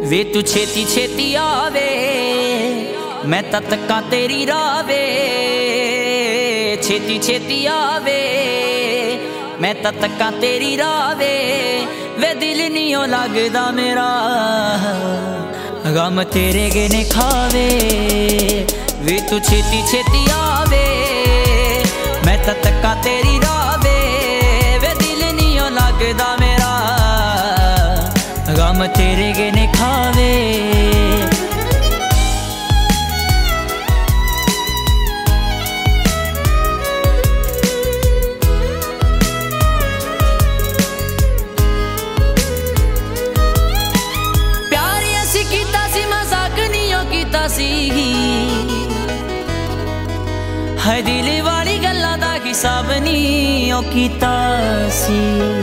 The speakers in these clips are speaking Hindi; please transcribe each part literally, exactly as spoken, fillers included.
वे तू छेती छेती आवे मैं तत्का तेरी रावे, छेती छेती आवे मैं तत्का तेरी रावे। वे दिल नहीं ओ लगदा मेरा गम तेरे गने खावे। वे तू छेती छेती आवे मैं तत्का तेरी रावे। वे दिल नहीं ओ लगदा मेरा गम तेरे गने खावे। है दिल वाली गल्लां दा हिसाब नहीं ओ कीता सी।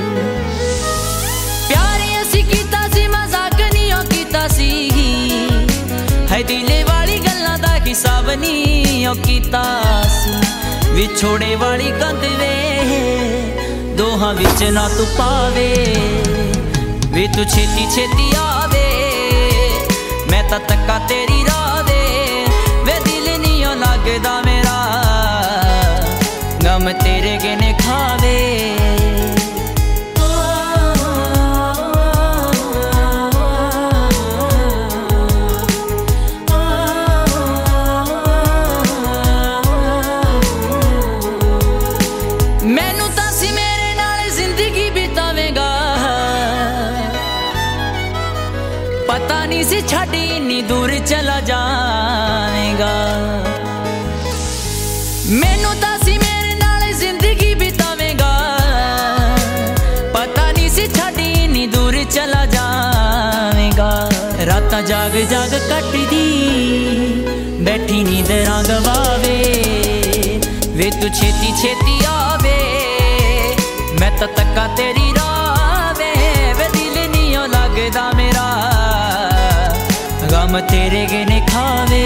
प्यार असी कीता सी मजाक नहीं ओ कीता सी। है दिल वाली गल्लां दा हिसाब नहीं ओ कीता सी। विछोड़े वाली कंध वे दोहां विच ना तू पावे। वे तू छेती छेती आवे मैं तां तक्का तेरी रावे। वे दिल नहीं ओ लगदा मेरा गम तेरे गने खावे। मैनू तां सी मेरे नाल जिंदगी बितावेगा, पता नहीं सी छड्ड इन्नी दूर चला जाएगा। मैनू तां सी मेरे नाल जिंदगी बितावेगा, पता नहीं सी छड्ड इन्नी दूर चला जाएगा। रातां जाग जाग कटदी बैठी नींदरां गवावे। वे तू छेती छेती आवे मैं तां तक्का तेरी रावे। वे दिल नहीं ओ लगदा मेरा गम तेरे गने खावे।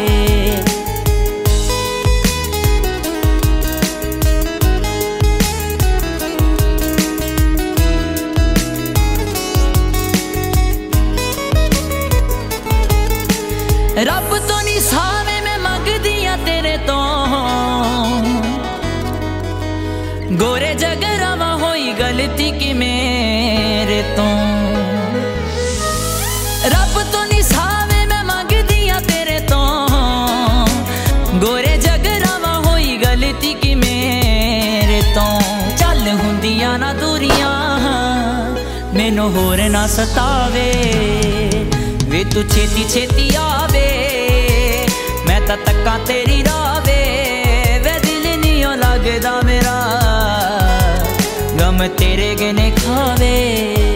रब तो नहीं सावे मैं मंगदियां तेरे तो, गोरे जगरावा होई गलती की मेरे तो। रब तो नहीं सावे मैं मंगदियां तेरे तो, गोरे जगरावा होई गलती की मेरे तो। चल हुंदियां ना दूरियां मैनू होर ना सतावे। वे तू छेती छेती आवे मैं तां तक्का तेरी रावे। वे दिल नहीं ओ लगदा मेरा गम तेरे गने खावे।